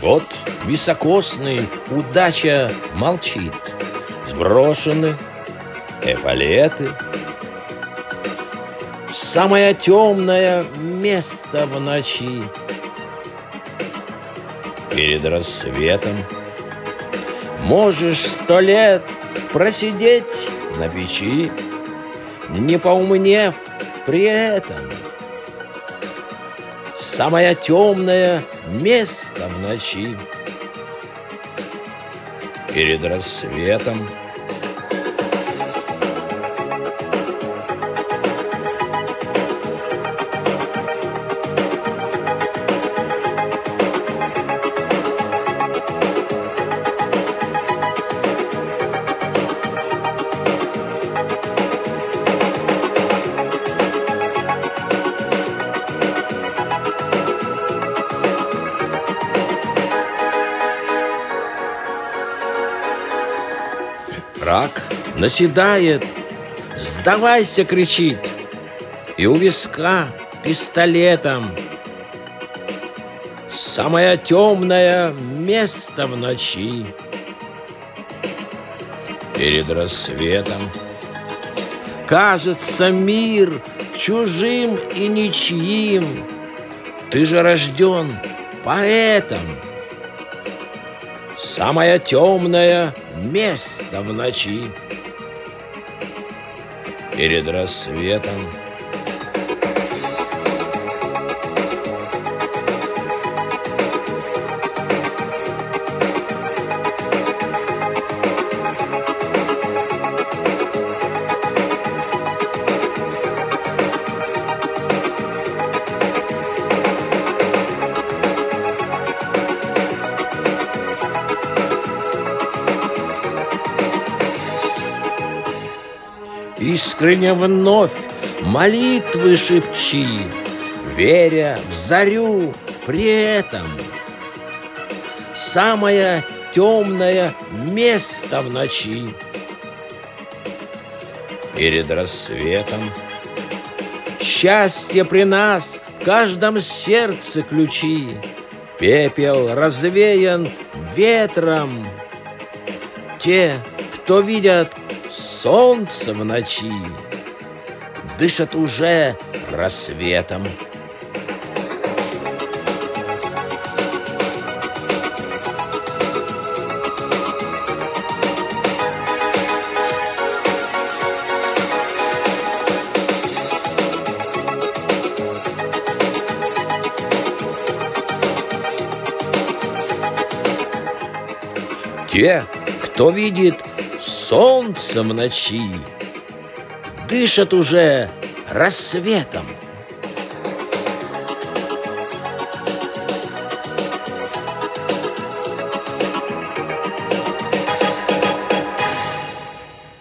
Вот високосный удача молчит, сброшены эполеты. Самое темное место в ночи перед рассветом. Можешь 100 лет просидеть на печи, не поумнев при этом. Самое темное место в ночи перед рассветом. Рак наседает, сдавайся, кричит, и у виска пистолетом. Самое темное место в ночи перед рассветом. Кажется мир чужим и ничьим, ты же рожден поэтом. Самое темное место в ночи перед рассветом. Искренне вновь молитвы шепчи, веря в зарю при этом. Самое темное место в ночи перед рассветом. Счастье при нас в каждом сердце ключи, пепел развеян ветром. Те, кто видят солнце в ночи, дышат уже рассветом. Те, кто видит солнце в ночи, дышат уже рассветом.